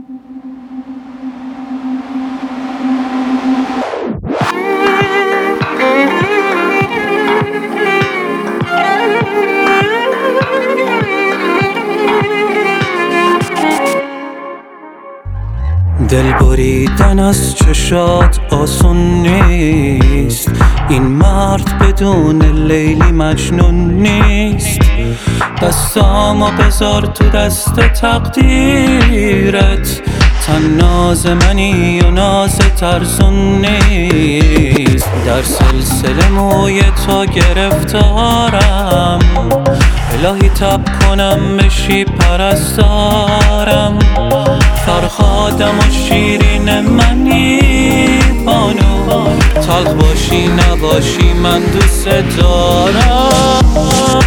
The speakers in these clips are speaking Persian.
دل بریدن از چشات آسون نیست، این مرد بدون لیلی مجنون نیست. دستامو بذار تو دست تقدیرت، تناز منی و ناز ترسون نیست. در سلسله موی تو گرفتارم، الهی تب کنم بشی پرستارم. فرهادم و شیرین منی بانو، تلخ باشی نباشی من دوست دارم.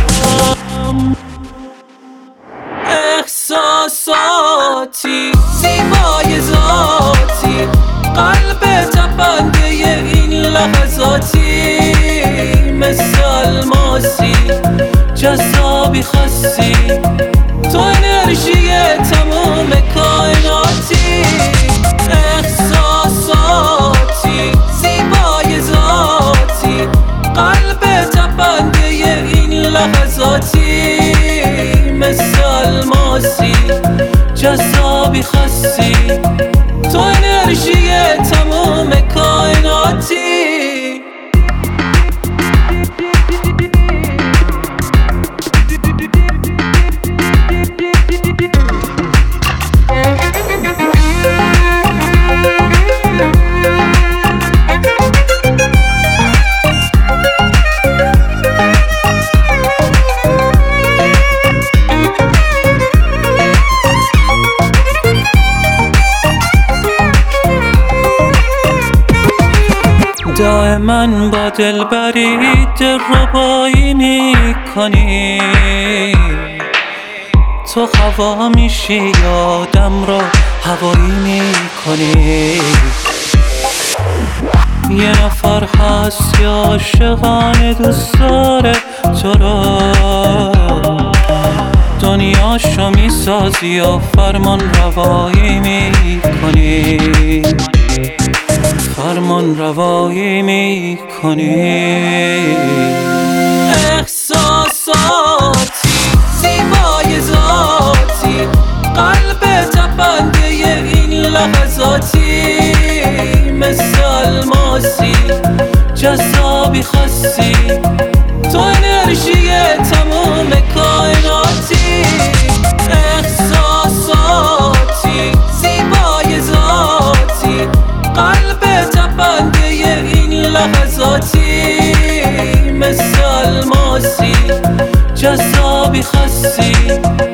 احساساتی زیبای ذاتی، قلب تپنده این لحظاتی، مثل الماسی جذابی خاصی، تو انرژی تمام کائناتی. احساساتی زیبای ذاتی، قلب تپنده این لحظاتی، مثل الماسی جذابی خاصی، تو انرژی تمام کائناتی. دائما با دلبری دلربایی میکنی، تو هوا میشی آدم رو هوایی میکنی. یه نفر هست که عاشقانه دوست داره تو رو، دنیاشو میسازی و فرمان روایی میکنی، فرمان روایی میکنی. احساساتی زیبای ذاتی، قلب تپنده این لحظاتی، مثل الماسی جذابی خاصی، تو انرژی تمام کائناتی. احساساتی زیبای ذاتی، قلب تپنده این لحظاتی، مثل الماسی جذابی خاصی،